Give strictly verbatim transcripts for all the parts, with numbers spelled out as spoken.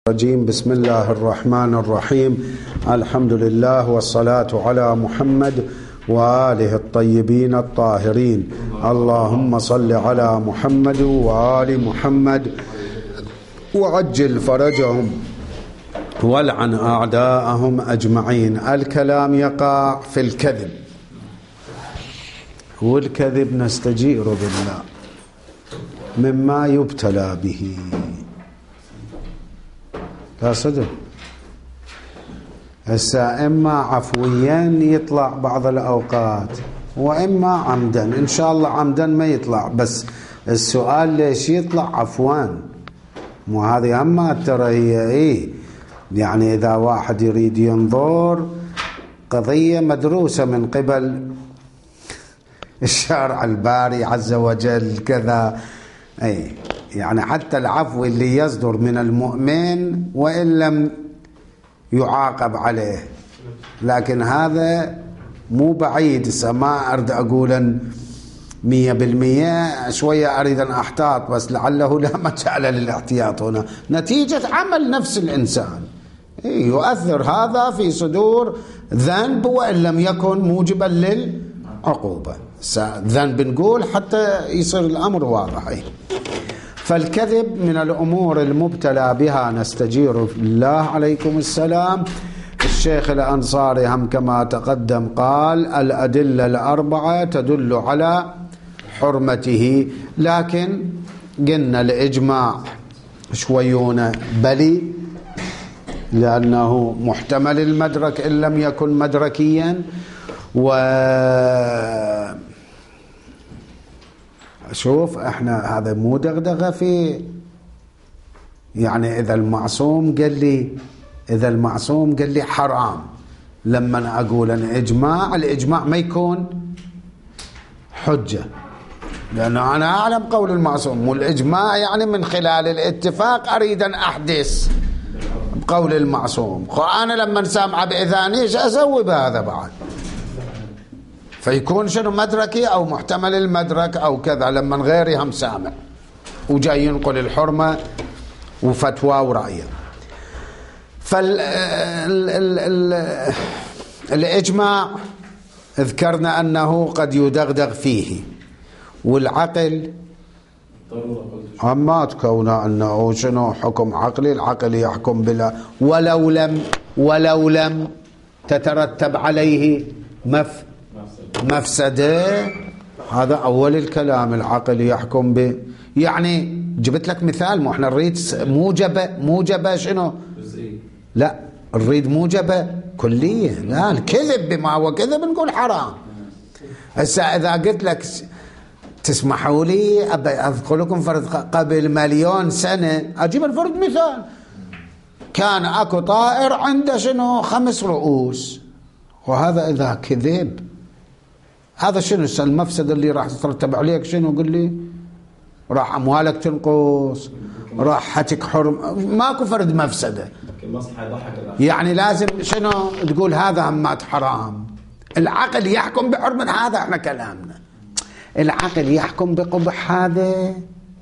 الرجيم. بسم الله الرحمن الرحيم. الحمد لله والصلاة على محمد وآله الطيبين الطاهرين. اللهم صل على محمد وآل محمد وعجل فرجهم والعن أعداءهم أجمعين. الكلام يقع في الكذب، والكذب نستجير بالله مما يبتلى به. لا صدق هسه إما عفويا يطلع بعض الأوقات وإما عمدا. إن شاء الله عمدا ما يطلع، بس السؤال ليش يطلع عفوا؟ مو هذه أما ترى هي إيه يعني إذا واحد يريد ينظر قضية مدروسة من قبل الشارع الباري عز وجل كذا، أي يعني حتى العفو اللي يصدر من المؤمن وإن لم يعاقب عليه، لكن هذا مو بعيد. ما أريد أقولا مية بالمية، شوية أريد أن أحتاط، بس لعله لا مجال للاحتياط هنا نتيجة عمل نفس الإنسان. يؤثر هذا في صدور ذنب وإن لم يكن موجبا للعقوبة. ذنب نقول حتى يصير الأمر واضح. فالكذب من الأمور المبتلى بها نستجير بالله. عليكم السلام. الشيخ الأنصاري هم كما تقدم قال الأدلة الأربعة تدل على حرمته، لكن قلنا الإجماع شويون بلي لأنه محتمل المدرك إن لم يكن مدركيا. و شوف احنا هذا مو دغدغه في يعني اذا المعصوم قال لي اذا المعصوم قال لي حرام، لما اقول ان اجماع الإجماع ما يكون حجة، لأنه أنا أعلم قول المعصوم، والإجماع يعني من خلال الاتفاق أريد أن أحدث بقول المعصوم. أنا لما سامع بإذاني ايش أسوي بهذا بعد؟ فيكون شنو مدركي أو محتمل المدرك أو كذا، لما غيري هم سامع وجاي ينقل الحرمة وفتوى ورأيه. فالإجماع ذكرنا أنه قد يدغدغ فيه، والعقل أما تكون أنه شنو حكم عقلي، العقل يحكم بلا ولو لم ولو لم تترتب عليه مف مفسدة. هذا أول الكلام، العقل يحكم ب يعني جبت لك مثال، مو احنا نريد موجبة موجبة شنو؟ لا نريد موجبة كلية. لا الكذب بما هو كذب نقول حرام. هسه إذا قلت لك تسمحوا لي أذكر لكم فرض قبل مليون سنة، أجيب الفرض مثال، كان أكو طائر عنده شنو خمس رؤوس، وهذا إذا كذب هذا شنو المفسد اللي راح تترتب عليك؟ شنو قل لي؟ راح أموالك تنقص، راح حتك حرم، ماكو فرد مفسدة. يعني لازم شنو تقول هذا همات حرام. العقل يحكم بحرم، هذا احنا كلامنا. العقل يحكم بقبح هذا.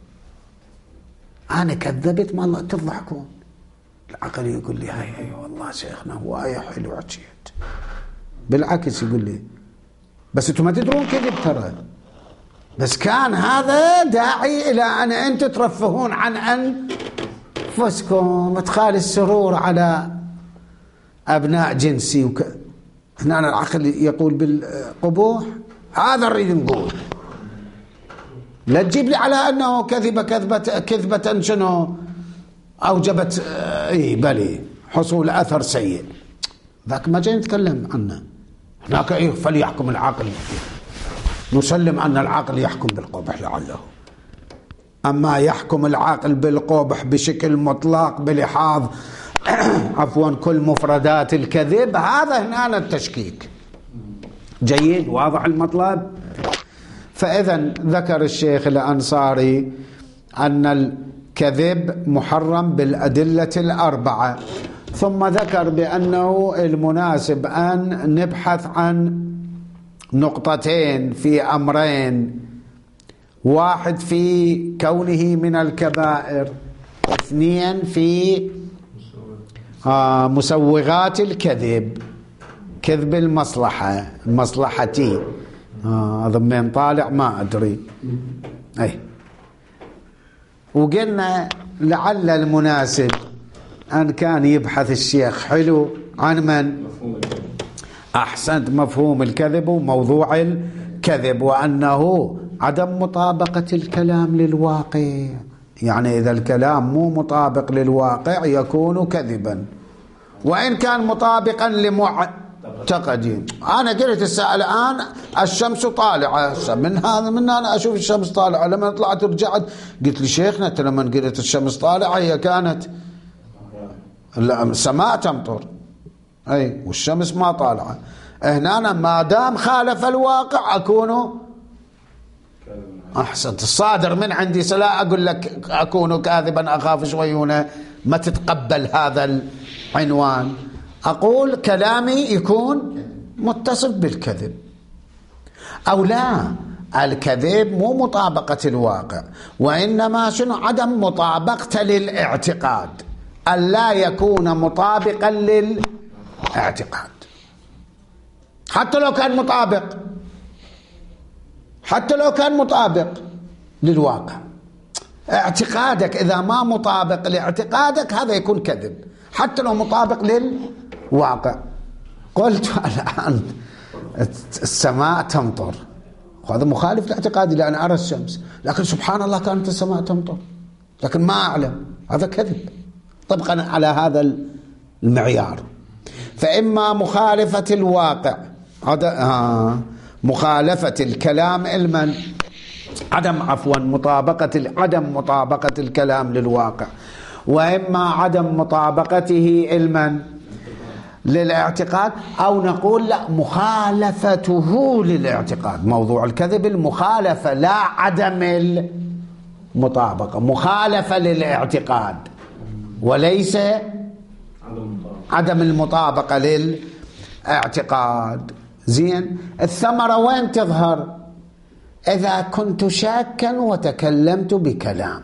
أنا كذبت ما الله تضحكون. العقل يقول لي هاي هاي والله شيخنا هواية حلو عشيت، بالعكس يقول لي بس انتم ما تدرون كذب ترى، بس كان هذا داعي الى ان انتم ترفهون عن انفسكم ادخال السرور على ابناء جنسي وك... هنا العقل يقول بالقبوح. هذا نريد نقول، لا تجيب لي على انه كذب كذبة كذبة شنو اوجبت اي بلي حصول اثر سيء، ذاك ما جاي نتكلم عنه. هناك إيه فليحكم العقل، نسلم أن العقل يحكم بالقبح لعله. أما يحكم العقل بالقبح بشكل مطلق بلحاظ عفوا كل مفردات الكذب، هذا هنا التشكيك. جيد، واضح المطلب. فإذا ذكر الشيخ الأنصاري أن الكذب محرم بالأدلة الأربعة، ثم ذكر بأنه المناسب أن نبحث عن نقطتين في أمرين: واحد في كونه من الكبائر، اثنين في آه مسوغات الكذب، كذب المصلحة المصلحتي، هذا آه من طالع ما أدري. أي وقلنا لعل المناسب أن كان يبحث الشيخ حلو عن من؟ أحسنت، مفهوم الكذب وموضوع الكذب، وأنه عدم مطابقة الكلام للواقع. يعني إذا الكلام مو مطابق للواقع يكون كذبا، وإن كان مطابقا لمعتقدين. أنا قلت الساعة الآن الشمس طالعة، من هذا من أنا أشوف الشمس طالعة، لما طلعت ورجعت قلت لي شيخنا لما قلت الشمس طالعة هي كانت السماء تمطر، أي والشمس ما طالعة. هنا أنا ما دام خالف الواقع أكون أحسنت. الصادر من عندي سلا أقول لك أكون كاذبا أخاف شوي هنا ما تتقبل هذا العنوان. أقول كلامي يكون متصف بالكذب أو لا. الكذب مو مطابقة الواقع، وإنما شنو؟ عدم مطابقة للاعتقاد، أن لا يكون مطابقا للاعتقاد حتى لو كان مطابق، حتى لو كان مطابق للواقع. اعتقادك إذا ما مطابق لاعتقادك هذا يكون كذب حتى لو مطابق للواقع. قلت الآن السماء تمطر، وهذا مخالف لاعتقادي لأن أرى الشمس، لكن سبحان الله كانت السماء تمطر لكن ما أعلم، هذا كذب طبقا على هذا المعيار. فإما مخالفة الواقع، آه مخالفة الكلام علما، عدم عفوا مطابقة عدم مطابقة الكلام للواقع، وإما عدم مطابقته علما للاعتقاد، أو نقول لا مخالفته للاعتقاد. موضوع الكذب المخالفة لا عدم المطابقة، مخالفة للاعتقاد وليس عدم المطابقة للاعتقاد. زين، الثمرة وين تظهر؟ إذا كنت شاكا وتكلمت بكلام.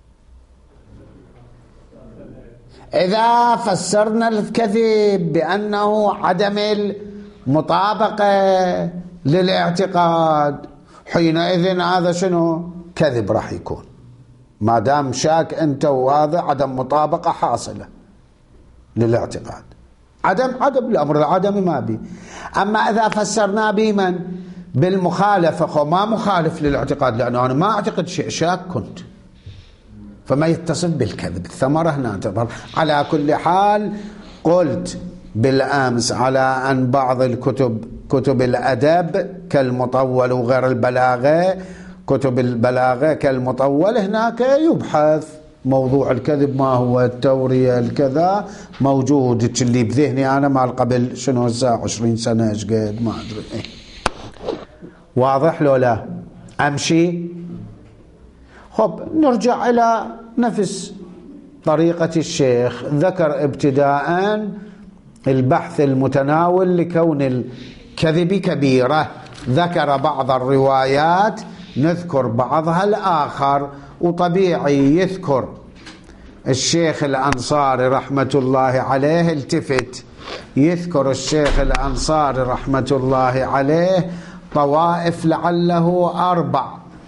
إذا فسرنا الكذب بأنه عدم المطابقة للاعتقاد، حينئذ هذا شنو؟ كذب راح يكون، ما دام شاك أنت وهذا عدم مطابقة حاصلة للاعتقاد. عدم عدم الأمر العدم ما بي. أما إذا فسرنا بمن؟ بالمخالفة، خو ما مخالف للاعتقاد لأنه أنا ما أعتقد شيء، شاك كنت، فما يتصف بالكذب. الثمرة هنا تظهر. على كل حال قلت بالأمس على أن بعض الكتب كتب الأدب كالمطول وغير البلاغة، كتب البلاغة كالمطول هناك يبحث موضوع الكذب ما هو، التورية الكذا موجود اللي بذهني أنا مع قبل شنو الساعة عشرين سنة ايش قد ما أدري. إيه. واضح لو لا؟ أمشي. خب نرجع إلى نفس طريقة الشيخ. ذكر ابتداء البحث المتناول لكون الكذب كبيرة، ذكر بعض الروايات نذكر بعضها الآخر، وطبيعي يذكر الشيخ الأنصاري رحمة الله عليه، التفت يذكر الشيخ الأنصاري رحمة الله عليه طوائف لعله أربع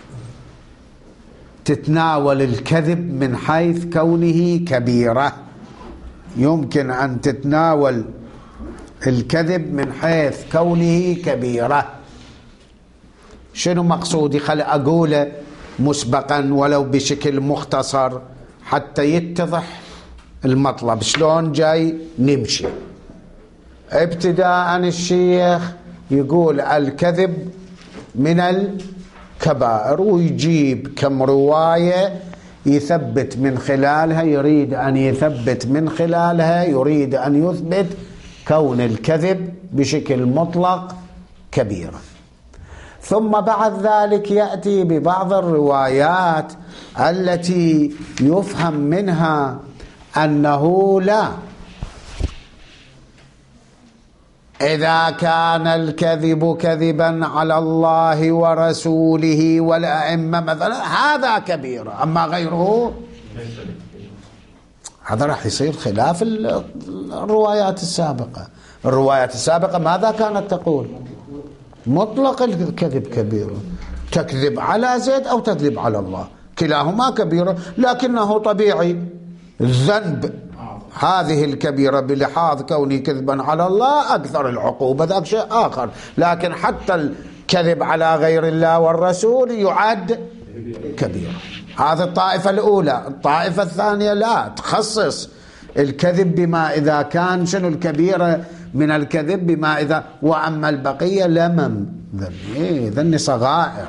تتناول الكذب من حيث كونه كبيرة. يمكن أن تتناول الكذب من حيث كونه كبيرة. شنو مقصودي؟ خل أقوله مسبقا ولو بشكل مختصر حتى يتضح المطلب شلون جاي نمشي. ابتداء الشيخ يقول الكذب من الكبائر، ويجيب كم رواية يثبت من خلالها، يريد أن يثبت من خلالها، يريد أن يثبت كون الكذب بشكل مطلق كبيرة. ثم بعد ذلك يأتي ببعض الروايات التي يفهم منها أنه لا، إذا كان الكذب كذبا على الله ورسوله والأئمة مثلا هذا كبيرة، أما غيره هذا راح يصير خلاف الروايات السابقة. الروايات السابقة ماذا كانت تقول؟ مطلق الكذب كبيرة، تكذب على زيد أو تكذب على الله كلاهما كبيرة، لكنه طبيعي الذنب هذه الكبيرة بلحاظ كوني كذبا على الله أكثر العقوبة، ذاك شيء آخر. لكن حتى الكذب على غير الله والرسول يعد كبيرة. هذه الطائفة الأولى. الطائفة الثانية لا تخصص الكذب بما إذا كان شنو الكبيرة من الكذب بما إذا، وأما البقية لمم ذني ذني صغائر.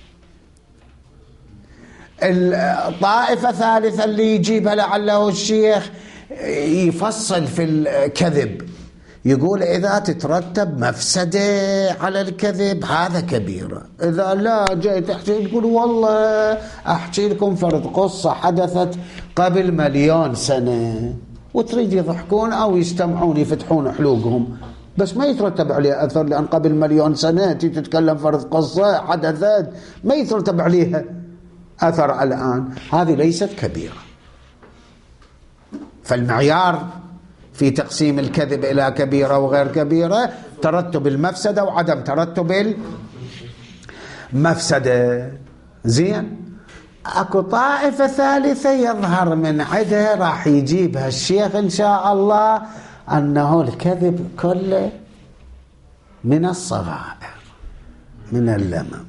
الطائفة الثالثة اللي يجيبها لعله الشيخ يفصل في الكذب، يقول إذا تترتب مفسدة على الكذب هذا كبيرة. إذا لا جاي تحكي تقول والله أحكي لكم فرد قصة حدثت قبل مليون سنة وتريد يضحكون أو يستمعون يفتحون حلوقهم، بس ما يترتب عليها أثر، لأن قبل مليون سنة تتكلم فرد قصة حدثت ما يترتب عليها أثر الآن، هذه ليست كبيرة. فالمعيار في تقسيم الكذب إلى كبيرة وغير كبيرة ترتب المفسدة وعدم ترتب المفسدة. زين، اكو طائفة ثالثة يظهر من عدها راح يجيبها الشيخ إن شاء الله أنه الكذب كله من الصغائر من اللمم.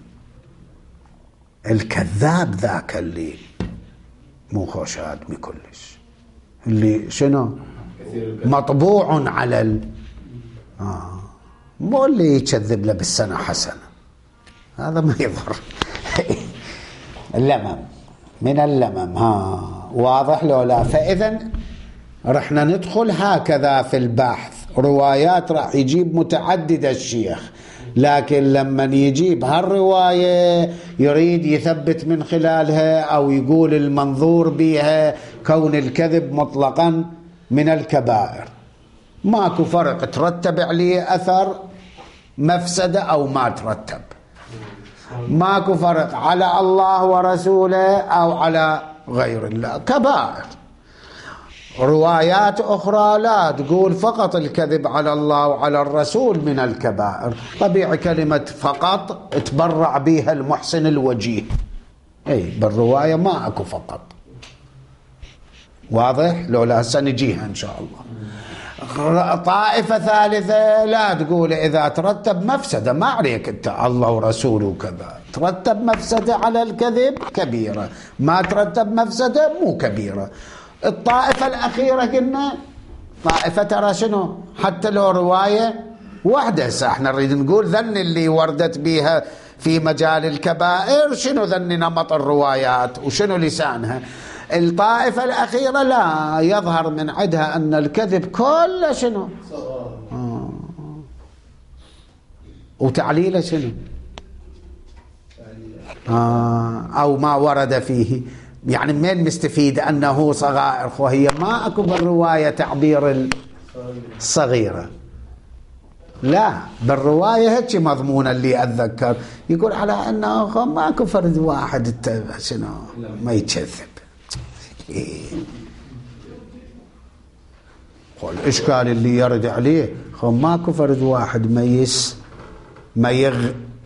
الكذاب ذاك اللي مو خوش آدمي كلش، اللي شنو مطبوع على ال... آه. مو اللي يكذب له بالسنة حسنة، هذا ما يضر. اللمم من اللمم، ها واضح لو لا؟ فإذا رحنا ندخل هكذا في البحث. روايات راح يجيب متعددة الشيخ، لكن لما يجيب هالرواية يريد يثبت من خلالها أو يقول المنظور بها كون الكذب مطلقا من الكبائر، ماكو فرق ترتب عليه أثر مفسدة أو ما ترتب، ماكو فرق على الله ورسوله أو على غير الله، كبائر. روايات أخرى لا تقول فقط الكذب على الله وعلى الرسول من الكبائر. طبيعي كلمة فقط تبرع بها المحسن الوجيه، أي بالرواية ما أكو فقط. واضح؟ لو لا هسه نجيها إن شاء الله. طائفة ثالثة لا تقول إذا ترتب مفسدة ما عليك أنت الله ورسوله وكذا، ترتب مفسدة على الكذب كبيرة، ما ترتب مفسدة مو كبيرة. الطائفة الأخيرة قلنا طائفة ترى شنو حتى لو رواية واحدة، هسه احنا نريد نقول ذن اللي وردت بها في مجال الكبائر شنو ذن نمط الروايات وشنو لسانها. الطائفة الأخيرة لا يظهر من عدها أن الكذب كله شنو آه. وتعليله شنو آه. أو ما ورد فيه، يعني من مستفيد أنه صغائر، وهي ما أكو بالرواية تعبير الصغيرة، لا بالرواية هيك مضمون اللي أتذكر يقول على أنه ما أكو فرد واحد شنو ما يتكذب. والإشكال اللي يرد عليه ماكو فرد واحد ميس ما يغ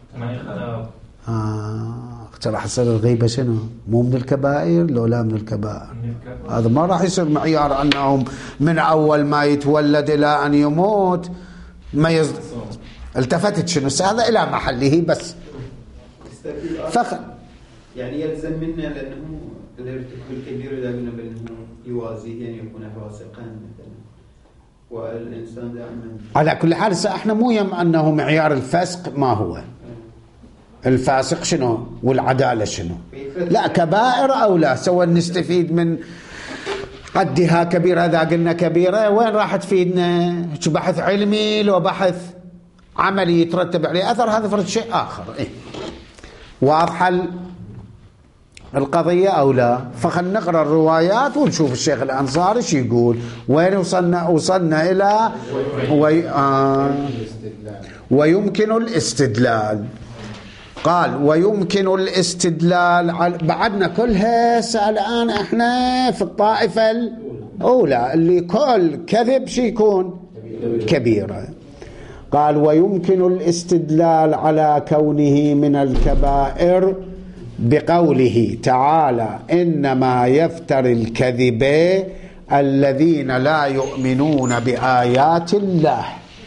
آه راح يصير الغيبة شنو مو من الكبائر لو لا من الكبائر. هذا ما راح يصير معيار أنهم من أول ما يتولد إلى أن يموت ما يز... التفتت شنو هذا إلى محله بس فخر يعني يلزم منا لأنه الارتكاب الكبير إذا قلنا بأنه يوازيه يعني يكون فاسقا مثلا، والإنسان دائما على كل حال احنا مو يم أنه معيار الفسق ما هو الفاسق شنو والعدالة شنو، لا كبائر أو لا سواء نستفيد من قدها كبيرة. إذا قلنا كبيرة وين راح تفيدنا؟ بحث علمي لو بحث عملي يترتب عليه أثر هذا فرد شيء آخر. إيه؟ واضحة القضية أو لا؟ فخلنا نقرأ الروايات ونشوف الشيخ الأنصاري شو يقول. وين وصلنا؟ وصلنا إلى وي... آه... ويمكن الاستدلال. قال ويمكن الاستدلال على... بعدنا كلها الآن احنا في الطائفة أولى اللي كل كذب شي يكون كبيرة. قال ويمكن الاستدلال على كونه من الكبائر بقوله تعالى إنما يفتري الكذب الذين لا يؤمنون بآيات الله.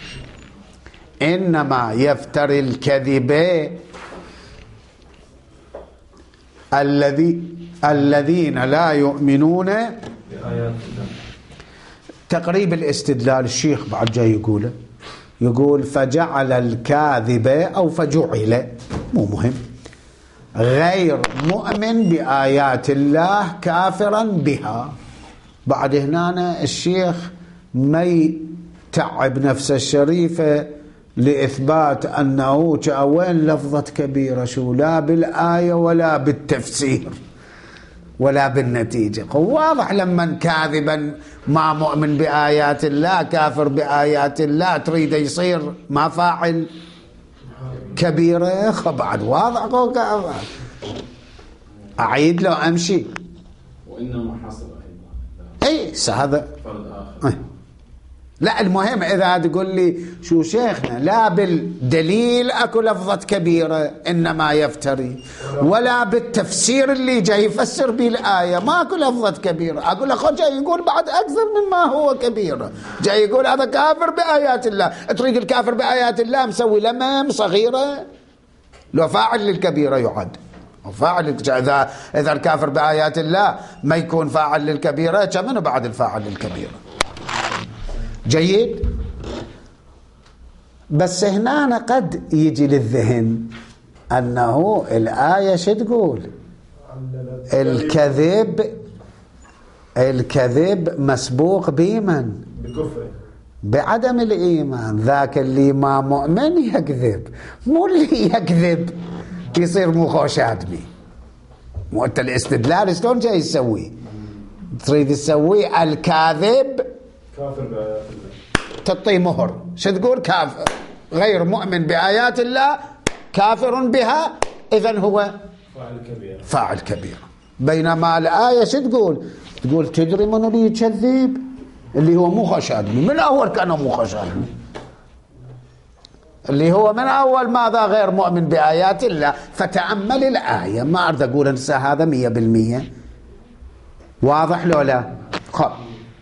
إنما يفتري الكذب الذي الذين لا يؤمنون بآيات الله. تقريب الاستدلال الشيخ بعد جاي يقوله، يقول فجعل الكاذب أو فجعل مو مهم غير مؤمن بآيات الله كافرا بها. بعد هنا الشيخ ما يتعب نفسه الشريفة لإثبات أنه وين لفظة كبيرة شو لا بالآية ولا بالتفسير ولا بالنتيجة. واضح لما كاذبا ما مؤمن بآيات الله كافر بآيات الله تريد يصير ما فاعل كبيرة بعد واضح. أعيد له أمشي وإنما حصل أي هذا فرد آخر. لا المهم إذا تقول لي شو شيخنا لا بالدليل أكو لفظة كبيرة إنما يفتري ولا بالتفسير اللي جاي يفسر به الآية ما أكو لفظة كبيرة. أقول أخو جاي يقول بعد أكثر مما هو كبيرة، جاي يقول هذا كافر بآيات الله. تريد الكافر بآيات الله مسوي لمم صغيرة لو فاعل للكبيرة يعد فاعل. إذا إذا الكافر بآيات الله ما يكون فاعل للكبيرة كمنه بعد الفاعل للكبيرة. جيد. بس هنا قد يجي للذهن أنه الآية شو تقول؟ الكذب الكذب مسبوق بمن؟ بكفر بعدم الإيمان. ذاك اللي ما مؤمن يكذب، مو اللي يكذب يصير مو خوش آدمي. مو أنت الاستدلال شلون جاي يسوي؟ تريد تسوي الكاذب كافر بآيات الله تعطيه مهر شو تقول؟ كافر غير مؤمن بآيات الله كافر بها إذن هو فاعل كبير فاعل كبير. بينما الآية شو تقول؟ تقول تدري من اللي يكذب؟ اللي هو مو خوش آدمي من أول كان مو خوش آدمي، اللي هو من أول ماذا غير مؤمن بآيات الله. فتأمل الآية، ما أريد أقول أنسى هذا مية بالمية. واضح لو لا؟ خب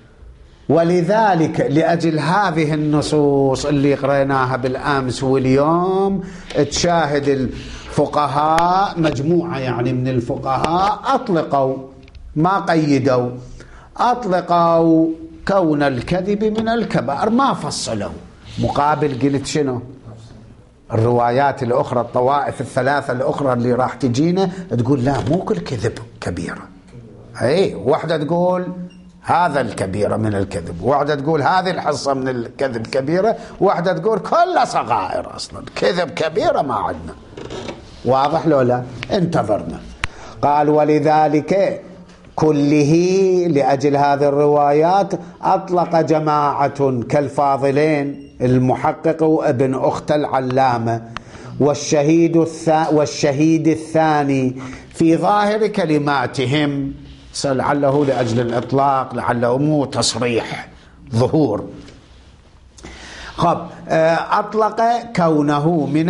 ولذلك لأجل هذه النصوص اللي قرأناها بالأمس واليوم تشاهد الفقهاء مجموعة يعني من الفقهاء أطلقوا ما قيدوا أطلقوا كون الكذب من الكبائر ما فصلوا. مقابل قلت شنو؟ الروايات الأخرى الطوائف الثلاثة الأخرى اللي راح تجينا تقول لا مو كل كذب كبيرة. أي واحدة تقول هذا الكبيرة من الكذب، واحدة تقول هذه الحصة من الكذب كبيرة، واحدة تقول كلها صغائر أصلا كذب كبيرة ما عندنا. واضح لو لا؟ انتظرنا. قال ولذلك كله لأجل هذه الروايات أطلق جماعة كالفاضلين المحقق وابن أخت العلامة والشهيد, الثا والشهيد الثاني في ظاهر كلماتهم، لعله لأجل الإطلاق لعله مو تصريح ظهور. خب أطلق كونه من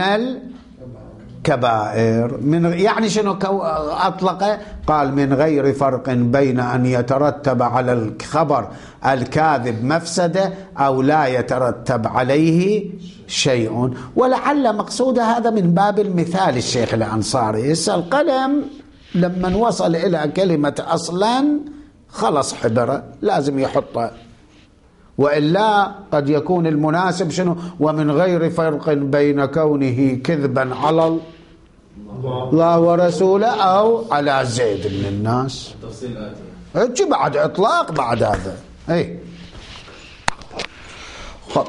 الكبائر من يعني شنو أطلق؟ قال من غير فرق بين أن يترتب على الخبر الكاذب مفسدة أو لا يترتب عليه شيء. ولعل مقصود هذا من باب المثال. الشيخ الأنصاري القلم لما وصل إلى كلمة أصلا خلص حبره لازم يحطها، وإلا قد يكون المناسب شنو؟ ومن غير فرق بين كونه كذبا على الله ورسوله أو على زيد من الناس. تفصيل آتي بعد إطلاق بعد هذا. أي خب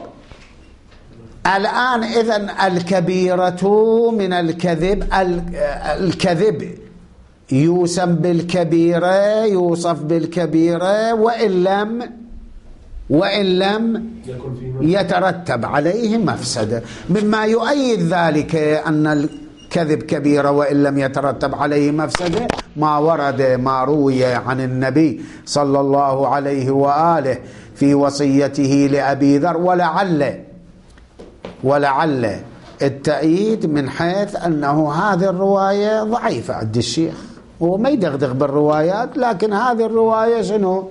الآن إذن الكبيرة من الكذب. الكذب يوسم بالكبيرة يوصف بالكبيرة وإن لم وإن لم يترتب عليه مفسدة. مما يؤيد ذلك أن كذب كبيرة وإن لم يترتب عليه مفسدة، ما ورد ما روي عن النبي صلى الله عليه وآله في وصيته لأبي ذر. ولعل ولعل التأييد من حيث أنه هذه الرواية ضعيفة عند الشيخ، هو ما يدغدغ بالروايات، لكن هذه الرواية شنو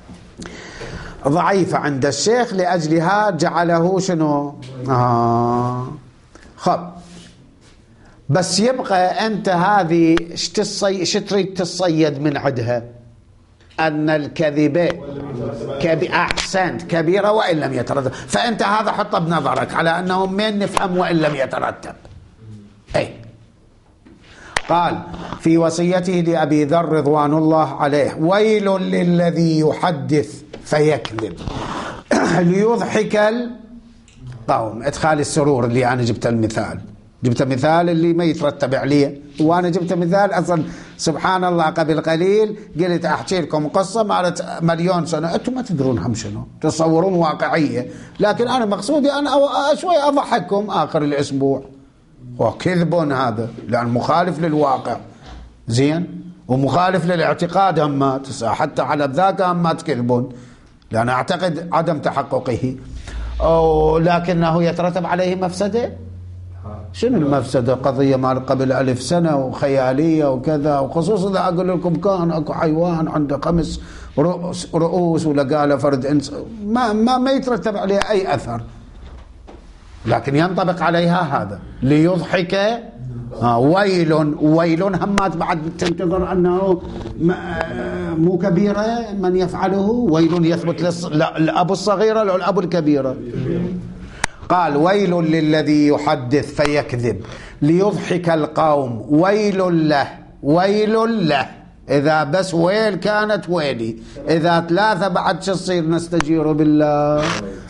ضعيفة عند الشيخ، لأجلها جعله شنو آه خب. بس يبقى أنت هذه شتريد تصيد من عدها أن الكذبة كبي أحسنت كبيرة وإن لم يترتب، فأنت هذا حطه بنظرك على أنه من نفهم وإن لم يترتب. أي قال في وصيته لأبي ذر رضوان الله عليه: ويل للذي يحدث فيكذب ليضحك القوم. ادخال السرور اللي أنا جبت المثال، جبت مثال اللي ما يترتب عليه، وأنا جبت مثال أصلا سبحان الله قبل قليل قلت أحكي لكم قصة مالت مليون سنة، أنتم ما تدرون هم شنو، تصورون واقعية، لكن أنا مقصودي أنا شوي أضحككم آخر الأسبوع. وكذب هذا لأن مخالف للواقع، زين، ومخالف للاعتقاد همات، حتى على ذاك همات كذبون، لأن أعتقد عدم تحققه، لكنه يترتب عليه مفسدة. شنو المفسدة؟ قضية مال قبل ألف سنة وخيالية وكذا، وخصوصا إذا أقول لكم كان أكو حيوان عنده خمس رؤوس, رؤوس ولقى فرد إنس، ما, ما, ما يترتب عليه أي أثر، لكن ينطبق عليها هذا ليضحك. آه ويل ويل همات بعد تنتظر أنه مو كبيرة من يفعله، ويل يثبت للأب الصغيرة أو الأب الكبيرة. قال: ويل للذي يحدث فيكذب ليضحك القوم، ويل له ويل له. إذا بس ويل كانت ويلي، إذا ثلاثة بعد شو تصير؟ نستجير بالله.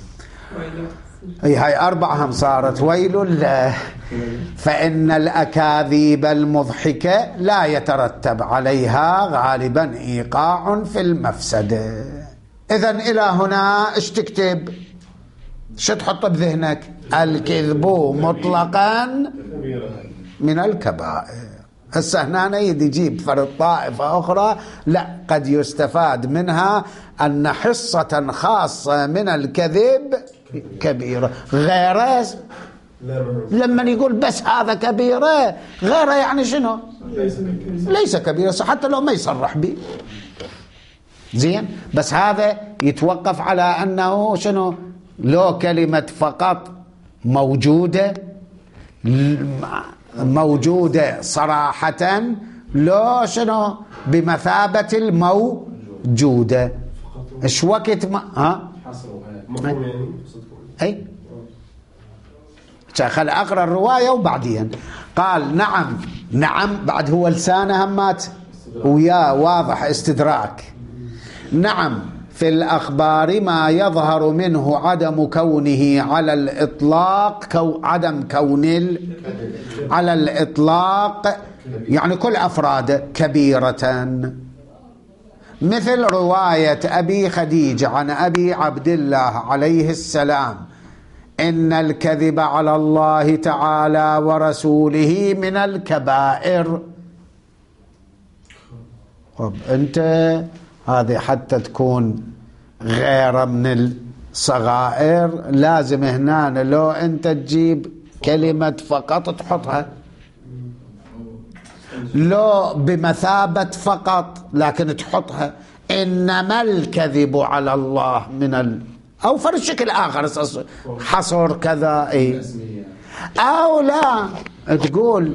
أي هاي أربعة هم صارت ويل له. فإن الأكاذيب المضحكة لا يترتب عليها غالبا إيقاع في المفسدة. إذن إلى هنا ايش تكتب؟ شو تحط بذهنك؟ الكذب مطلقا من الكبائر. هسه هنا يجيب فرد طائفة أخرى لا، قد يستفاد منها أن حصة خاصة من الكذب كبيرة، غيره لما يقول بس هذا كبيرة، غيره يعني شنو؟ ليس كبيرة حتى لو ما يصرح به، زين. بس هذا يتوقف على أنه شنو؟ لو كلمة فقط موجودة موجودة صراحة، لو شنو بمثابة الموجودة. ايش وقت ما ها اي خل اقرا الرواية وبعدين قال: نعم نعم بعد هو لسانه همات ويا واضح استدراك. نعم في الأخبار ما يظهر منه عدم كونه على الإطلاق كو عدم كون على الإطلاق يعني كل أفراده كبيرة، مثل رواية أبي خديجة عن أبي عبد الله عليه السلام: إن الكذب على الله تعالى ورسوله من الكبائر. طب أنت هذه حتى تكون غير من الصغائر لازم هنا لو أنت تجيب كلمة فقط تحطها، لو بمثابة فقط لكن تحطها. إنما الكذب على الله من ال... أو فرق شكل آخر حصر كذا إيه، أو لا تقول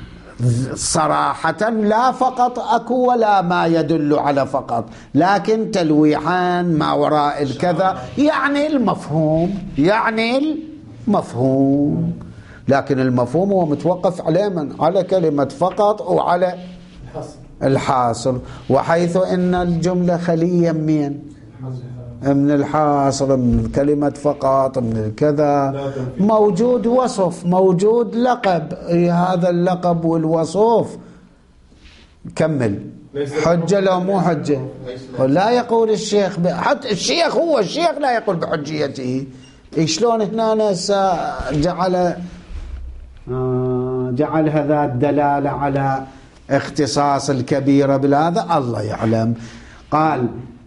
صراحة لا فقط أكو ولا ما يدل على فقط، لكن تلويحان ما وراء الكذا يعني المفهوم، يعني المفهوم، لكن المفهوم هو متوقف على من؟ على كلمة فقط وعلى الحاصر. وحيث إن الجملة خلية من من الحاصر، من كلمة فقط، من الكذا، موجود وصف، موجود لقب، هذا اللقب والوصف كمل حجة لو مو حجة. ولا يقول الشيخ ب... حتى الشيخ هو الشيخ لا يقول بحجيته. شلون هنا جعل آه جعل هذا الدلالة على اختصاص الكبيرة بالهذا الله يعلم. قال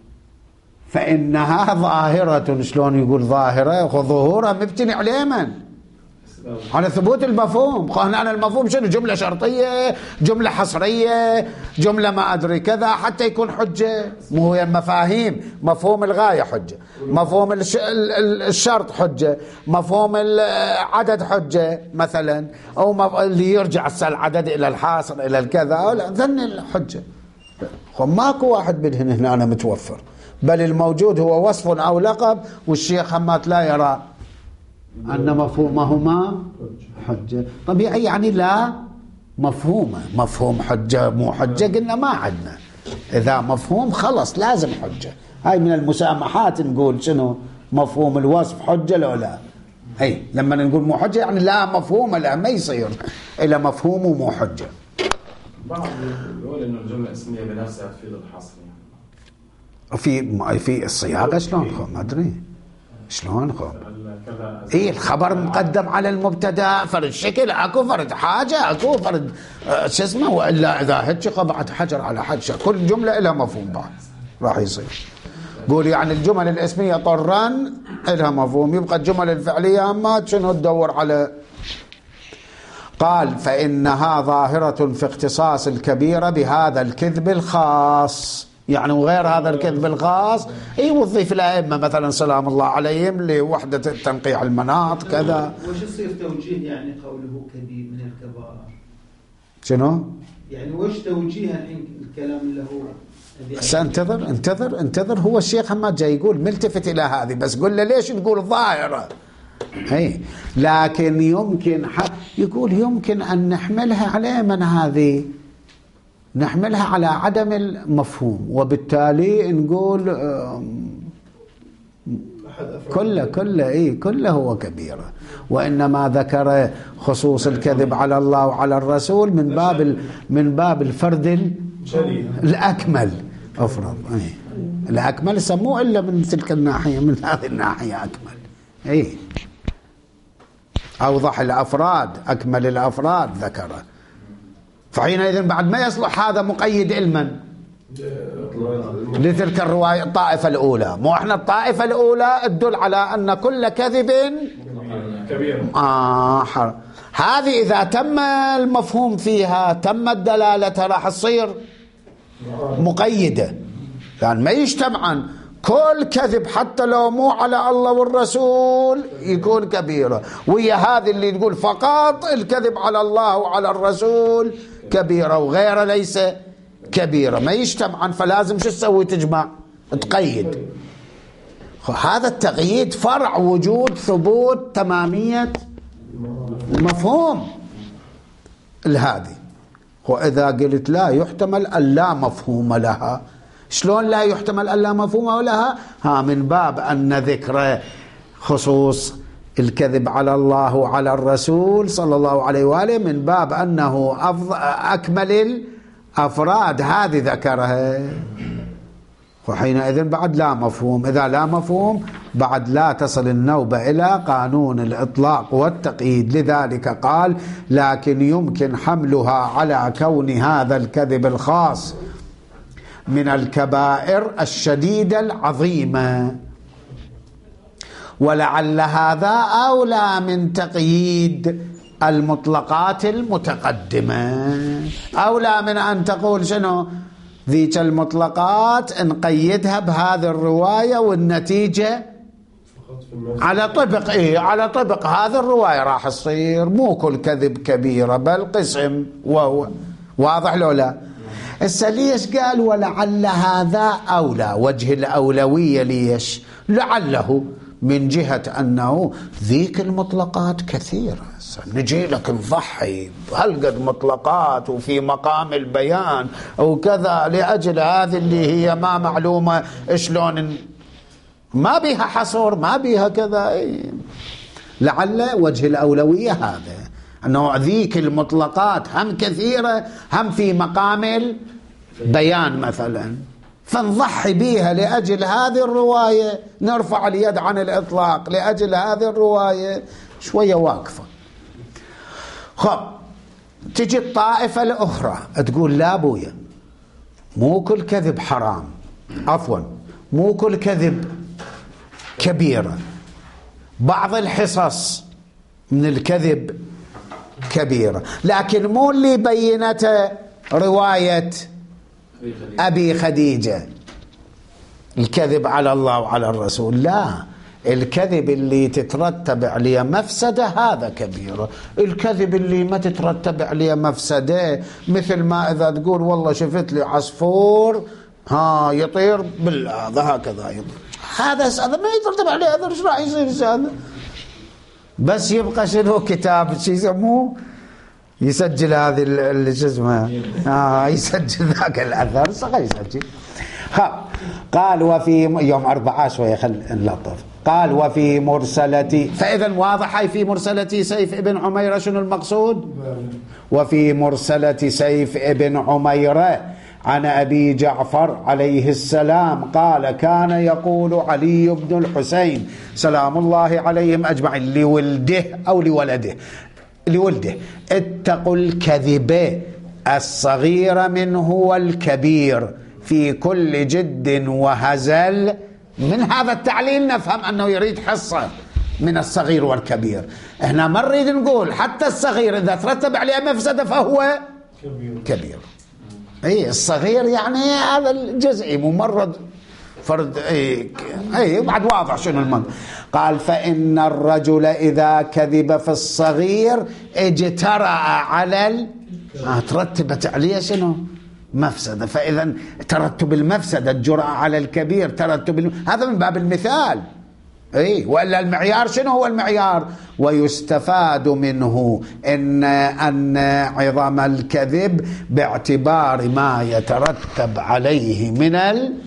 فإنها ظاهرة. شلون يقول ظاهرة؟ ظهورها مبتني على من؟ على ثبوت المفهوم. هنا المفهوم شنو؟ جملة شرطية، جملة حصرية، جملة ما أدري كذا حتى يكون حجة. مو هي مفاهيم، مفهوم الغاية حجة، مفهوم الشرط حجة، مفهوم العدد حجة مثلا، أو اللي يرجع العدد إلى الحاصر إلى الكذا أو لا ذن الحجة. ماكو واحد منهن هنا أنا متوفر، بل الموجود هو وصف أو لقب، والشيخ همات لا يرى أن مفهومهما حجة. طبيعي يعني لا مفهومه. مفهوم حجة مو حجة قلنا ما عندنا. إذا مفهوم خلص لازم حجة. هاي من المسامحات نقول شنو مفهوم الوصف حجة لو لا. هي لما نقول مو حجة يعني لا مفهوم لا ما يصير إلى مفهومه مو حجة. بعض يقول إنه الجملة الاسمية بنفسها تفيد الحصر يعني. في في الصياغة شلون خو ما أدري شلون خو. ايه الخبر مقدم على المبتدا، فرد شكل اكو، فرد حاجه اكو، فرد آه شو اسمه، والا اذا هيك بعد حجر على حجر كل جمله لها مفهوم بعد راح يصير. قول يعني الجمل الاسميه طرا لها مفهوم، يبقى الجمل الفعليه اما شنو تدور على. قال فانها ظاهره في اختصاص الكبيره بهذا الكذب الخاص، يعني وغير هذا الكذب الخاص اي وظيف الائمه مثلا سلام الله عليهم لوحده تنقيح المناط كذا. وش يصير توجيه يعني قوله كذب من الكبائر؟ شنو؟ يعني وش توجيه الحين الكلام اللي هو سانتظر انتظر انتظر هو الشيخ حماد جاي يقول ملتفت الى هذه، بس قل له ليش تقول ظاهره؟ هي لكن يمكن يقول يمكن ان نحملها على من هذه، نحملها على عدم المفهوم، وبالتالي نقول كله كله ايه كله هو كبيرة. وإنما ذكر خصوص الكذب على الله وعلى الرسول من باب من باب الفرد الأكمل. أفرض ايه الأكمل سموه إلا من تلك الناحية، من هذه الناحية أكمل ايه أوضح الأفراد أكمل الأفراد ذكره. فحينئذ بعد ما يصلح هذا مقيد علما لتلك الرواية الطائفة الأولى. مو احنا الطائفة الأولى تدل على أن كل كذب كبير. آه حر. هذه إذا تم المفهوم فيها تم الدلالة راح تصير مقيدة، يعني ما يجتمعن كل كذب حتى لو مو على الله والرسول يكون كبيرة، وهي هذه اللي تقول فقط الكذب على الله وعلى الرسول كبيرة وغيره ليس كبيرة، ما يجتمعن. فلازم شو تسوي؟ تجمع تقيد. هذا التقييد فرع وجود ثبوت تمامية المفهوم الهادي. وإذا قلت لا يحتمل اللا مفهوم لها، شلون لا يحتمل اللا مفهوم لها؟ ها من باب أن ذكر خصوص الكذب على الله وعلى الرسول صلى الله عليه وآله من باب أنه أكمل الأفراد هذه ذكرها، وحينئذ بعد لا مفهوم. إذا لا مفهوم بعد لا تصل النوبة إلى قانون الإطلاق والتقييد. لذلك قال لكن يمكن حملها على كون هذا الكذب الخاص من الكبائر الشديدة العظيمة، ولعل هذا أولى من تقييد المطلقات المتقدمة، أولى من أن تقول شنو ذيك المطلقات نقيدها بهذه الرواية والنتيجة على طبق إيه على طبق هذه الرواية راح تصير مو كل كذب كبيرة بل قسم، وهو واضح لو لا؟ هسه ليش قال ولعل هذا أولى؟ وجه الأولوية ليش؟ لعله من جهة أنه ذيك المطلقات كثيرة، نجي لك نضحي بهالقد مطلقات وفي مقام البيان وكذا لأجل هذه اللي هي ما معلومة شلون ما بيها حصر ما بيها كذا. لعل وجه الأولوية هذا أنه ذيك المطلقات هم كثيرة هم في مقام البيان مثلا، فنضحي بيها لأجل هذه الرواية، نرفع اليد عن الإطلاق لأجل هذه الرواية. شوية واقفة. خب تجي الطائفة الأخرى تقول لا بويا، مو كل كذب حرام، عفوا مو كل كذب كبيرة، بعض الحصص من الكذب كبيرة، لكن مو اللي بينته رواية أبي خديجة الكذب على الله وعلى الرسول، لا، الكذب اللي تترتب عليه مفسدة هذا كبيرة. الكذب اللي ما تترتب عليه مفسدة، مثل ما إذا تقول والله شفت لي عصفور ها يطير بالله هكذا يطير، هذا هذا ما يترتب عليه، هذا ايش راح يصير؟ هذا بس يبقى شنو كتاب شو يسموه، يسجل هذه اللي شو اسمه اه يسجل ذاك الاثر صغير يسجل. ها قال وفي يوم أربعة شويه خل نلطف. قال وفي مرسلة، فإذا واضح في مرسلة سيف ابن عميرة شنو المقصود؟ وفي مرسلة سيف ابن عميرة عن أبي جعفر عليه السلام قال كان يقول علي بن الحسين سلام الله عليهم أجمعين لولده أو لولده لولده اتقوا الكذب الصغير منه والكبير في كل جد وهزل. من هذا التعليل نفهم أنه يريد حصة من الصغير والكبير. احنا ما نريد نقول حتى الصغير إذا ترتب عليه مفسدة فهو كبير, كبير. اي الصغير يعني هذا الجزئي ممرض فرد اي اي بعد واضح شنو المنطق. قال فإن الرجل إذا كذب في الصغير اجترأ على ال... آه ترتبت عليه شنو مفسدة، فإذا ترتب المفسدة الجرأة على الكبير ترتب الم... هذا من باب المثال. اي والا المعيار شنو هو المعيار؟ ويستفاد منه ان ان عظم الكذب باعتبار ما يترتب عليه من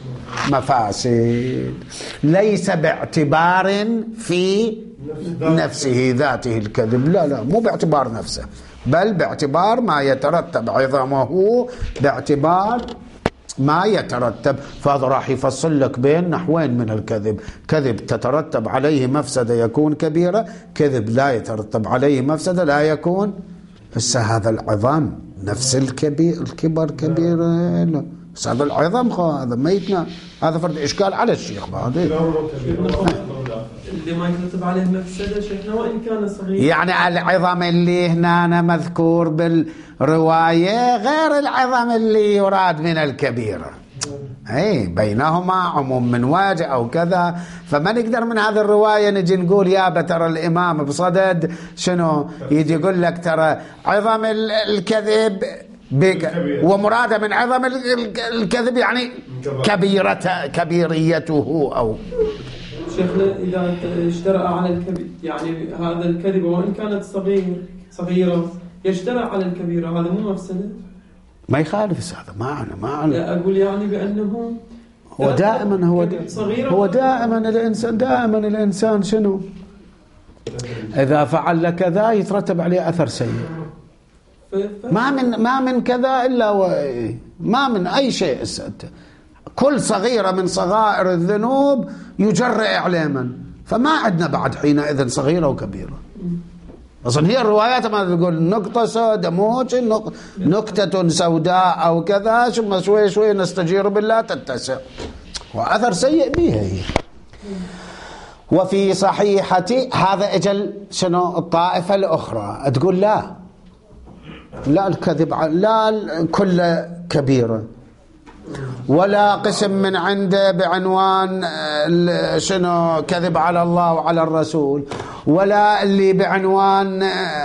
المفاسد، ليس باعتبار في نفسه ذاته الكذب، لا لا مو باعتبار نفسه، بل باعتبار ما يترتب عظمه باعتبار ما يترتب. فهذا راح يفصل لك بين نحوين من الكذب، كذب تترتب عليه مفسدة يكون كبيرة، كذب لا يترتب عليه مفسدة لا يكون. بس هذا العظام نفس الكبير الكبر كبير، بس هذا العظام هذا ما يتنا، هذا فرد إشكال على الشيخ بعد اللي ما يترتب عليه مفسدة شيخنا وإن كان صغير. يعني العظام اللي هنا مذكور بالرواية غير العظام اللي يراد من الكبيرة، اي بينهما عموم من وجه او كذا. فما نقدر من هذه الرواية نجي نقول يا ترى الإمام بصدد شنو يجي يقول لك ترى عظم الكذب ومراده من عظم الكذب يعني كبيرة كبيريته. أو شيخنا إذا اشترأ على الكبير يعني هذا الكذب وإن كانت صغير صغيرة يشترأ على الكبيرة، هذا مو مفسدة؟ ما يخالف هذا، ما أنا ما أنا أقول يعني بأنه هو دائما هو هو دائما الإنسان دائما الإنسان شنو إذا فعل كذا يترتب عليه أثر سيء. ما من ما من كذا إلا و... ما من أي شيء. كل صغيرة من صغائر الذنوب يجرئ إعلاما، فما عندنا بعد حينئذ صغيرة وكبيرة. أصلا هي الروايات ما تقول نقطة سوداء موج نقطة سوداء أو كذا ثم شوي شوي نستجير بالله تتسع، وأثر سيء بها هي. وفي صحيحة هذا أجل شنو الطائفة الأخرى تقول لا لا الكذب لا كل كبيرة، ولا قسم من عنده بعنوان شنو كذب على الله وعلى الرسول، ولا اللي بعنوان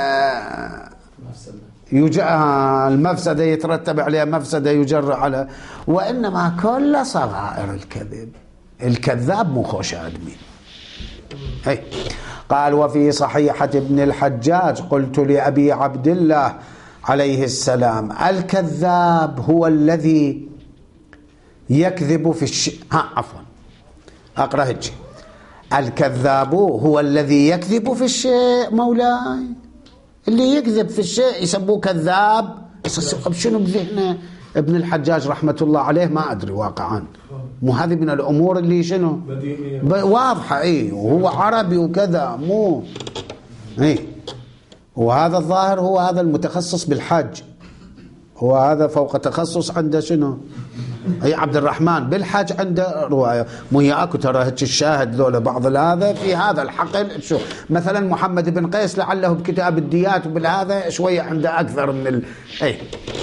المفسدة يترتب عليها مفسدة يجر على، وإنما كل صغائر الكذب. الكذاب مو خوش آدمي. هي قال وفي صحيحة ابن الحجاج قلت لأبي عبد الله عليه السلام الكذاب هو الذي يكذب في الشيء ها عفوا أقرأ هجي الكذاب هو الذي يكذب في الشيء مولاي، اللي يكذب في الشيء يسموه كذاب. شنو بذهنه ابن الحجاج رحمة الله عليه ما أدري واقعا، مو هذه من الأمور اللي شنو واضحة ايه وهو عربي وكذا مو ايه وهذا الظاهر هو هذا المتخصص بالحج، هو هذا فوق تخصص عنده شنو؟ أي عبد الرحمن بالحج عنده رواية. مو هي اكو ترى هيك الشاهد ذولا بعض هذا في هذا الحقل. شو مثلا محمد بن قيس لعله بكتاب الديات وبالهذا شوية عنده أكثر من ال... أي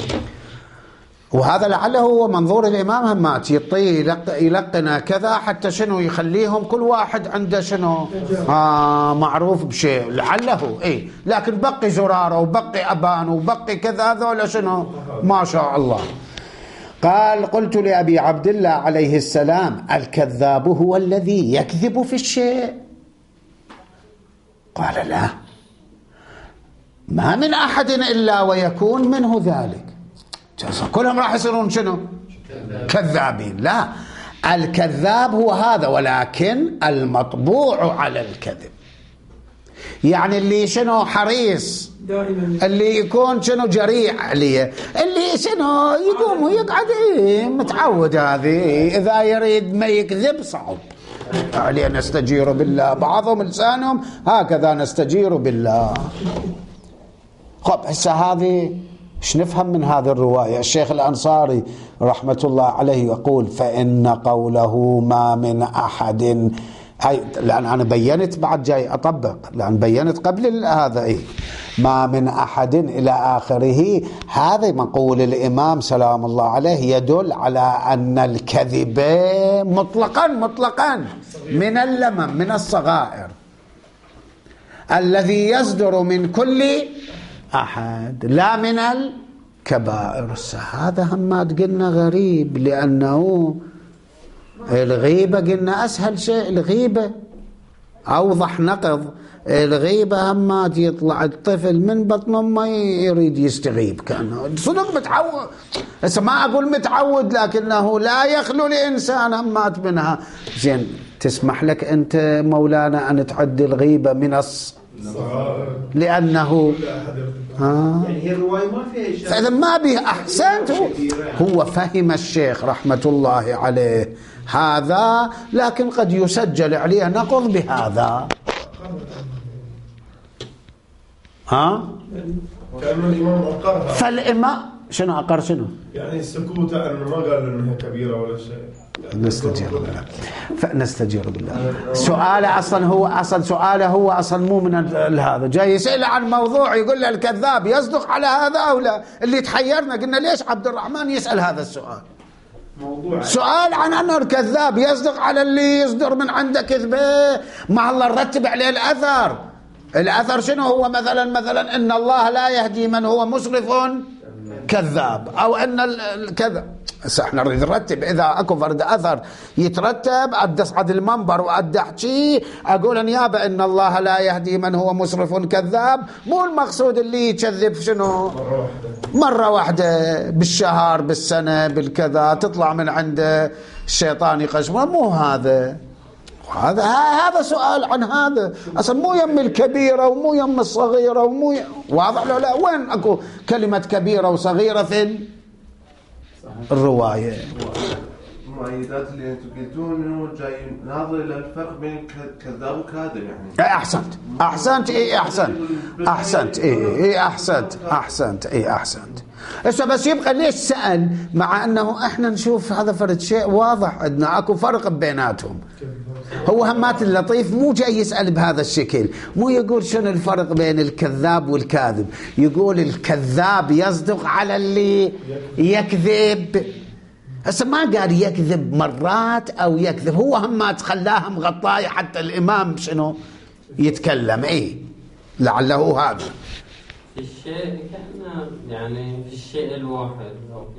وهذا لعله هو منظور الإمام همات يطي يلق... يلقنا كذا حتى شنو يخليهم كل واحد عنده شنو آه معروف بشيء لعله اي. لكن بقي زرارة وبقي أبان وبقي كذا ذولا شنو ما شاء الله. قال قلت لأبي عبد الله عليه السلام الكذاب هو الذي يكذب في الشيء؟ قال لا، ما من أحد إلا ويكون منه ذلك. كلهم راح يصيرون شنو كذابين. لا، الكذاب هو هذا، ولكن المطبوع على الكذب. يعني اللي شنو حريص دائما، اللي يكون شنو جريء عليه، اللي شنو يقوم ويقعد متعود. هذه إذا يريد ما يكذب صعب عليه. نستجير بالله، بعضهم لسانهم هكذا نستجير بالله. خب هسه هذه ايش نفهم من هذه الرواية؟ الشيخ الأنصاري رحمة الله عليه يقول فإن قوله ما من أحد، هاي لأن أنا بينت بعد جاي أطبق، لأن بينت قبل هذا إيه ما من أحد إلى آخره. هذا مقول الإمام سلام الله عليه يدل على أن الكذب مطلقا مطلقا من اللمم من الصغائر الذي يصدر من كل أحد لا من الكبائر. هذا همات قلنا غريب، لأنه الغيبة قلنا أسهل شيء، الغيبة أوضح نقض. الغيبة همات يطلع الطفل من بطن أمه يريد يستغيب كأنه صدق متعود. هسه ما أقول متعود، لكنه لا يخلو لإنسان همات منها. زين تسمح لك أنت مولانا أن تعد الغيبة من الص لأنه آه. يعني هي الرواية ما فيها شيء، فإذا ما به أحسنت. هو فهم الشيخ رحمة الله عليه هذا، لكن قد يسجل عليه نقض بهذا. ها كأن الإمام أقرها. فالإمام شنو أقر شنو؟ يعني السكوت أنه ما قال إنها كبيرة ولا شيء. نستجير بالله، فنستجير بالله. سؤاله أصلا هو أصل سؤاله هو أصلا مو من هذا، جاي يسأل عن موضوع يقول له الكذاب يصدق على هذا أو لا. اللي تحيرنا قلنا ليش عبد الرحمن يسأل هذا السؤال؟ موضوع سؤال عن أنه الكذاب يصدق على اللي يصدر من عنده كذبه، مع الله نرتب عليه الأثر. الأثر شنو هو؟ مثلا مثلا إن الله لا يهدي من هو مسرف كذاب، أو أن الكذا. هسه احنا نريد نرتب. اذا اكو فرد اثر يترتب ادي اصعد المنبر وادي احكي اقول نيابه ان الله لا يهدي من هو مسرف كذاب، مو المقصود اللي يكذب شنو مره واحده بالشهر بالسنه بالكذا تطلع من عنده الشيطان يقشمه، مو هذا. هذا هذا سؤال عن هذا اصلا، مو يم الكبيره ومو يم الصغيره ومو ي... واضح له لا؟ وين اكو كلمه كبيره وصغيره في الرواية؟ المؤيدات اللي انتم قلتوه انه جاي ناظر الى الفرق بين كذاب وكاذب. يعني احسنت احسنت اي احسنت احسنت اي اي احسنت احسنت اي احسنت. هسه بس يبقى ليش سأل، مع انه احنا نشوف هذا فرد شيء واضح عندنا اكو فرق بيناتهم. هو همات اللطيف مو جاي يسأل بهذا الشكل، مو يقول شنو الفرق بين الكذاب والكاذب، يقول الكذاب يصدق على اللي يكذب. هسه ما قال يكذب مرات او يكذب، هو همات خلاها مغطاية حتى الامام شنو يتكلم. ايه لعله هذا في الشيء كأنه يعني في الشيء الواحد.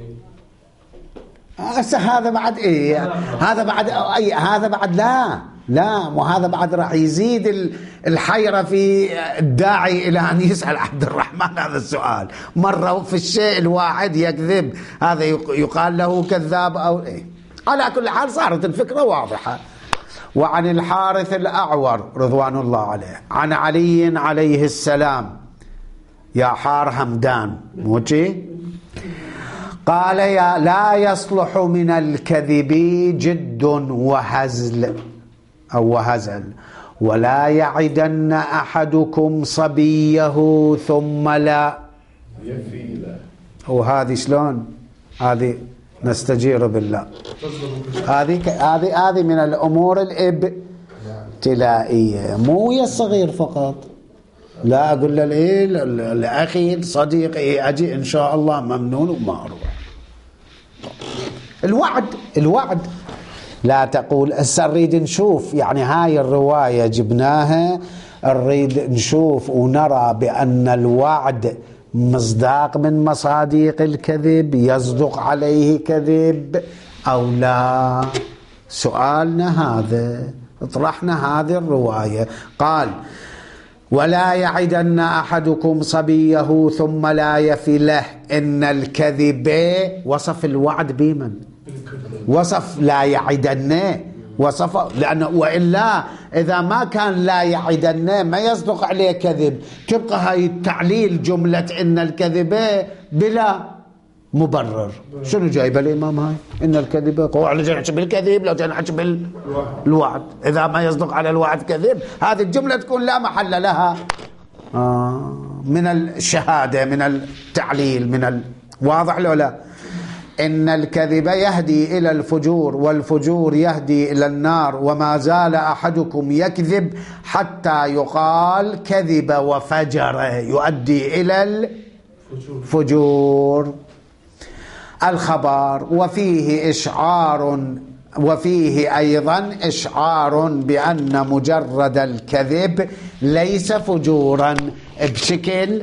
هسه هذا بعد ايه؟ هذا بعد اي هذا بعد لا لا مو هذا بعد راح يزيد الحيرة في الداعي الى ان يسأل عبد الرحمن هذا السؤال. مرة في الشيء الواحد يكذب، هذا يقال له كذاب او ايه. على كل حال صارت الفكرة واضحة. وعن الحارث الأعور رضوان الله عليه عن علي عليه السلام يا حار همدان موجي قال يا لا يصلح من الكذب جد وهزل أو وهزل، ولا يعدن أحدكم صبيه ثم لا يفي لا. وهذه شلون؟ هذه نستجير بالله. هذه هذه هذه من الأمور الابتلائية، مو ويا الصغير فقط. لا أقول له إيه الأخي الصديق إيه أجي إن شاء الله ممنون وما أروح. الوعد الوعد لا تقول هسه نريد نشوف، يعني هاي الرواية جبناها نريد نشوف ونرى بأن الوعد مصداق من مصادق الكذب، يصدق عليه كذب أو لا. سؤالنا هذا، اطرحنا هذه الرواية. قال ولا يعدن أحدكم صبيه ثم لا يفي له إن الكذب، وصف الوعد بمن؟ وصف لا يعدن، وصف لأنه وإلا إذا ما كان لا يعدن ما يصدق عليه كذب، تبقى هاي التعليل جملة إن الكذب بلا مبرر. شنو جايبه الإمام هاي؟ إن الكذب قوة نحكي بالكذب لو نحكي بالوعد، إذا ما يصدق على الوعد كذب، هذه الجملة تكون لا محل لها آه من الشهادة، من التعليل، من ال... واضح لو لا؟ إن الكذب يهدي إلى الفجور والفجور يهدي إلى النار، وما زال أحدكم يكذب حتى يقال كذب وفجر، يؤدي إلى الفجور. الخبر وفيه إشعار، وفيه أيضا إشعار بأن مجرد الكذب ليس فجورا بشكل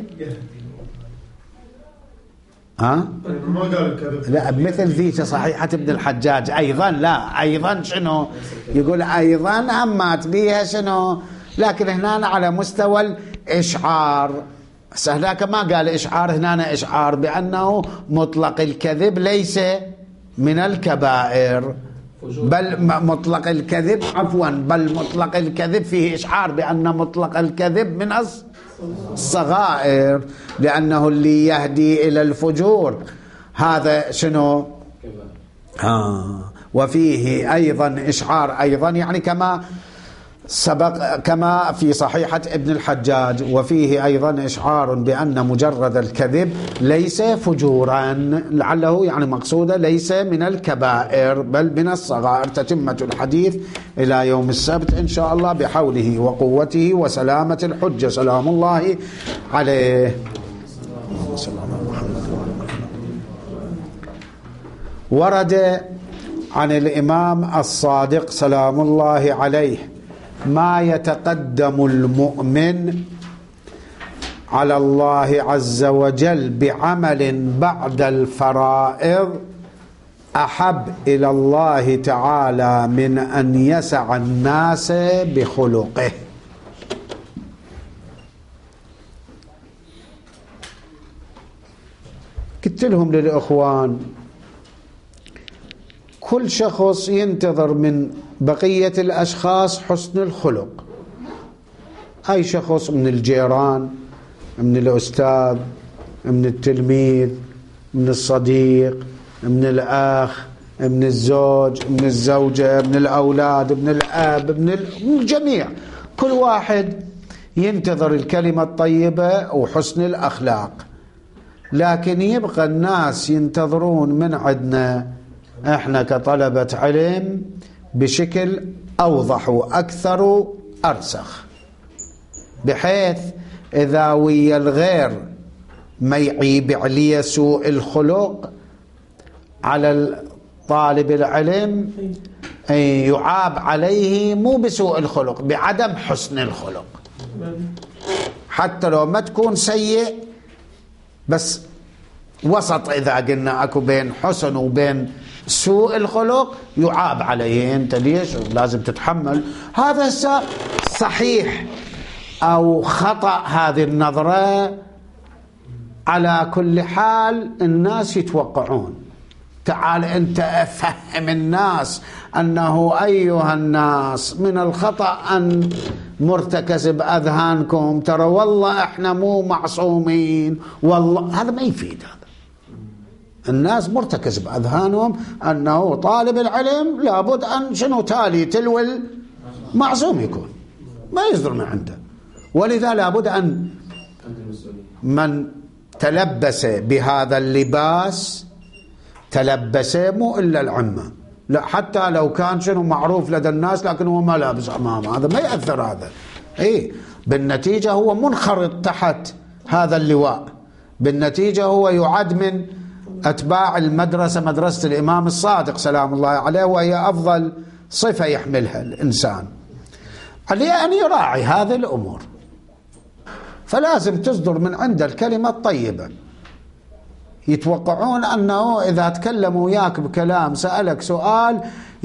ها؟ ما قال الكذب لا مثل ذيك صحيحة ابن الحجاج أيضا، لا أيضا شنو يقول أيضا همات بيها شنو، لكن هنا على مستوى الإشعار. هناك ما قال إشعار، هنا إشعار بأنه مطلق الكذب ليس من الكبائر، بل مطلق الكذب عفوا بل مطلق الكذب فيه إشعار بأن مطلق الكذب من الصغائر، لأنه اللي يهدي إلى الفجور هذا شنو آه. وفيه أيضا إشعار أيضا يعني كما سبق كما في صحيحة ابن الحجاج، وفيه أيضا إشعار بأن مجرد الكذب ليس فجورا، لعله يعني مقصوده ليس من الكبائر بل من الصغائر. تتمة الحديث إلى يوم السبت إن شاء الله بحوله وقوته وسلامة الحجة. سلام الله عليه. ورد عن الإمام الصادق سلام الله عليه ما يتقدم المؤمن على الله عز وجل بعمل بعد الفرائض أحب إلى الله تعالى من أن يسع الناس بخلقه. قلت لهم للإخوان كل شخص ينتظر من بقية الأشخاص حسن الخلق، أي شخص من الجيران، من الأستاذ، من التلميذ، من الصديق، من الأخ، من الزوج، من الزوجة، من الأولاد، من الأب، من الجميع، كل واحد ينتظر الكلمة الطيبة وحسن الأخلاق، لكن يبقى الناس ينتظرون من عندنا احنا كطلبة علم بشكل أوضح وأكثر وأرسخ، بحيث إذا ويا الغير ما يعيب عليه سوء الخلق على طالب العلم يعاب عليه مو بسوء الخلق، بعدم حسن الخلق، حتى لو ما تكون سيء بس وسط، إذا قلنا أكو بين حسن وبين سوء الخلق يعاب عليه، أنت ليش لازم تتحمل هذا صحيح أو خطأ هذه النظرة. على كل حال الناس يتوقعون، تعال أنت أفهم الناس أنه أيها الناس من الخطأ أن مرتكز بأذهانكم، ترى والله إحنا مو معصومين، والله هذا ما يفيد. هذا الناس مرتكز بأذهانهم أنه طالب العلم لابد أن شنو تالي تلو المعصوم يكون، ما يصدر من عنده. ولذا لابد أن من تلبس بهذا اللباس تلبس مو إلا العمة، لا حتى لو كان شنو معروف لدى الناس لكن هو ما لابس عمامة، هذا ما يأثر. هذا إيه بالنتيجة هو منخرط تحت هذا اللواء، بالنتيجة هو يعد من أتباع المدرسة، مدرسة الإمام الصادق سلام الله عليه، وهي أفضل صفة يحملها الإنسان. عليه أن يراعي هذه الأمور، فلازم تصدر من عنده الكلمة الطيبة. يتوقعون أنه إذا تكلموا وياك بكلام، سألك سؤال،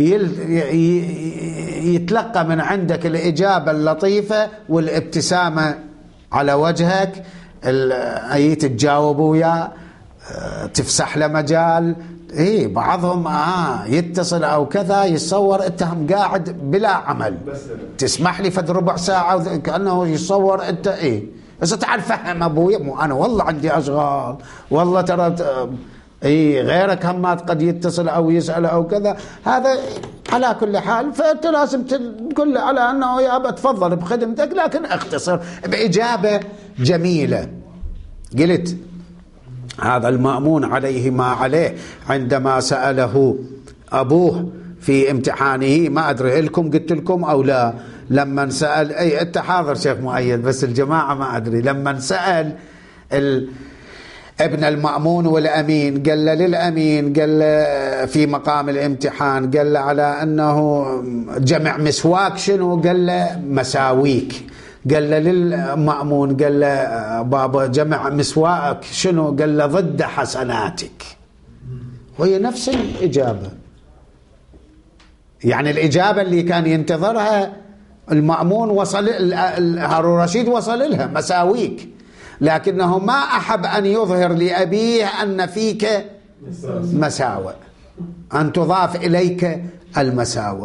يتلقى من عندك الإجابة اللطيفة والابتسامة على وجهك، أي تتجاوب وياه، تفسح له مجال. إيه بعضهم آه يتصل أو كذا يتصور أنت هم قاعد بلا عمل، تسمح لي فد ربع ساعة كأنه يتصور أنت إيه بس تعال فهم أبوي، مو أنا والله عندي أشغال، والله ترى إيه غيرك همات قد يتصل أو يسأل أو كذا. هذا على كل حال، فأنت لازم تقول له على أنه يا أبا تفضل بخدمتك، لكن اختصر بإجابة جميلة. قلت هذا المأمون عليه ما عليه عندما سأله أبوه في امتحانه، ما أدري لكم قلت لكم أو لا، لما سأل أي أنت حاضر شيخ مؤيد بس الجماعة ما أدري، لما سأل ال ابن المأمون والأمين قال له للأمين، قال له في مقام الامتحان، قال له على أنه جمع مسواك شنو؟ قال له مساويك. قال له للمأمون، قال له بابا جمع مسواك شنو؟ قال له ضد حسناتك. وهي نفس الإجابة، يعني الإجابة اللي كان ينتظرها المأمون وصل، هارون الرشيد وصل لها مساويك، لكنه ما أحب أن يظهر لأبيه أن فيك مساوئ، أن تضاف إليك المساوئ.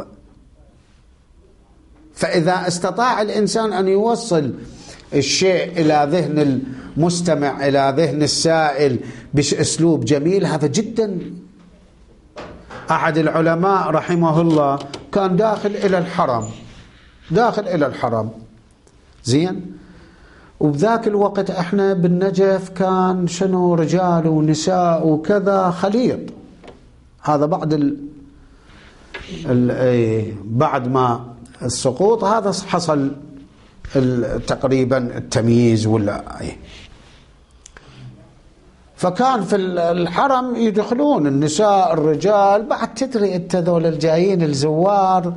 فإذا استطاع الإنسان أن يوصل الشيء إلى ذهن المستمع، إلى ذهن السائل بأسلوب جميل، هذا جدا. أحد العلماء رحمه الله كان داخل إلى الحرم، داخل إلى الحرم زين، وبذاك الوقت احنا بالنجف كان شنو رجال ونساء وكذا خليط. هذا بعد ال... ال... بعد ما السقوط هذا حصل ال... تقريبا التمييز ولا ايه. فكان في الحرم يدخلون النساء الرجال، بعد تدري انت ذول الجايين الزوار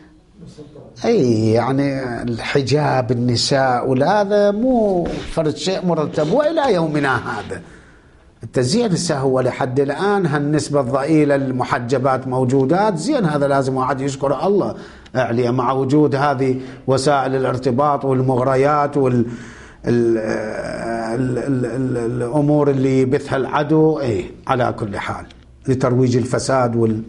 اي يعني الحجاب النساء وهذا مو فرد شيء مرتب، والى يومنا هذا انت زين هسه هو لحد الان هالنسبه الضئيله المحجبات موجودات، زين هذا لازم واحد يشكر الله عليه، مع وجود هذه وسائل الارتباط والمغريات وال ال ال ال ال الامور اللي يبثها العدو اي على كل حال لترويج الفساد وال.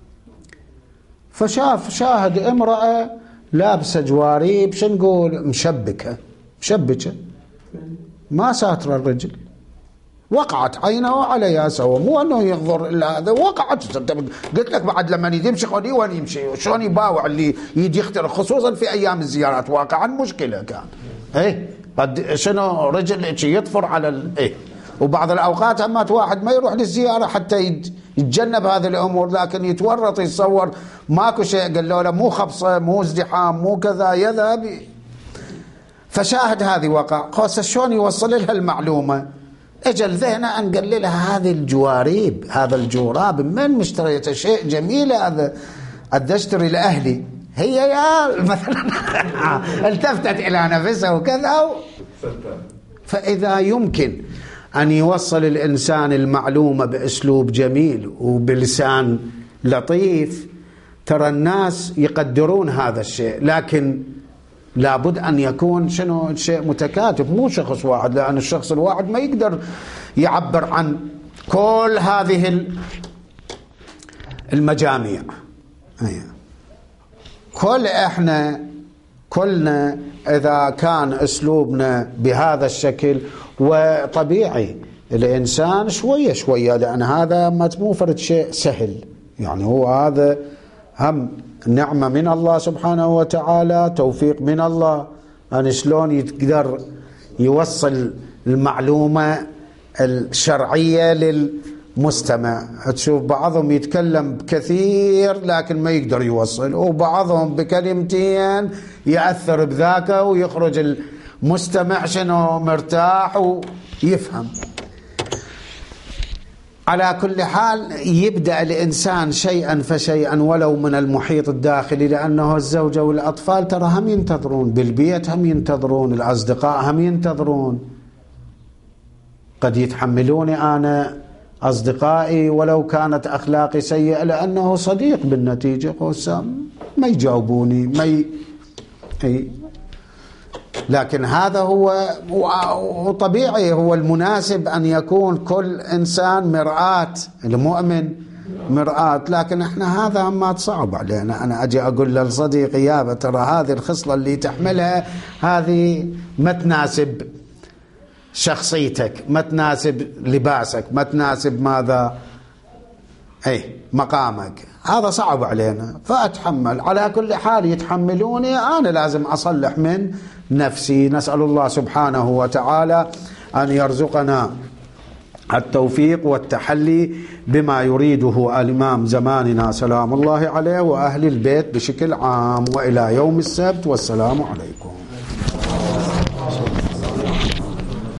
فشاف شاهد امرأة لابسة جواريب شو نقول مشبكة مشبكة ما ساتر الرجل، وقعت عينه عليها سوا، مو انه ينظر الا هذا، وقعت. قلت لك بعد لما يمشي خليه وين يمشي شلون يباوع اللي يجي يخترق، خصوصا في ايام الزيارات واقعا مشكلة كان ايه قد شنو رجل يطفر على ال... ايه. وبعض الاوقات اما واحد ما يروح للزياره حتى يتجنب هذه الامور، لكن يتورط يتصور ماكو شيء، قال له مو خبصه مو ازدحام مو كذا يذهب. فشاهد هذه وقع قاس شلون يوصل لها المعلومه، اجل ذهنه ان قال لها هذه الجواريب هذا الجوراب من مشتريته شيء جميل، هذا قد اشتري لاهلي، هي يا مثلا التفتت الى نفسها وكذا. فاذا يمكن أن يوصل الإنسان المعلومة بأسلوب جميل وبلسان لطيف، ترى الناس يقدرون هذا الشيء، لكن لابد أن يكون شنو شيء متكاتف، مو شخص واحد، لأن الشخص الواحد ما يقدر يعبر عن كل هذه المجاميع. كل إحنا كلنا إذا كان أسلوبنا بهذا الشكل، وطبيعي الإنسان شوية شوية، لأن هذا مو فرد شيء سهل، يعني هو هذا هم نعمة من الله سبحانه وتعالى، توفيق من الله. أن شلون يقدر يوصل المعلومة الشرعية للمستمع. تشوف بعضهم يتكلم بكثير لكن ما يقدر يوصل، وبعضهم بكلمتين يأثر بذاك ويخرج المستمع شنو مرتاح ويفهم. على كل حال يبدأ الإنسان شيئا فشيئا ولو من المحيط الداخلي، لأنه الزوجة والأطفال ترى هم ينتظرون، بالبيت هم ينتظرون، الأصدقاء هم ينتظرون. قد يتحملوني أنا أصدقائي ولو كانت أخلاقي سيئة لأنه صديق بالنتيجة، ما يجاوبوني ما ي... أي. لكن هذا هو وطبيعي، هو المناسب أن يكون كل إنسان مرآة، المؤمن مرآة. لكن احنا هذا ما تصعب علينا، أنا أجي أقول للصديق يابا ترى هذه الخصلة اللي تحملها هذه ما تناسب شخصيتك، ما تناسب لباسك، ما تناسب ماذا اي مقامك، هذا صعب علينا فأتحمل. على كل حال يتحملوني، أنا لازم أصلح من نفسي. نسأل الله سبحانه وتعالى أن يرزقنا التوفيق والتحلي بما يريده الإمام زماننا سلام الله عليه وأهل البيت بشكل عام. وإلى يوم السبت، والسلام عليكم.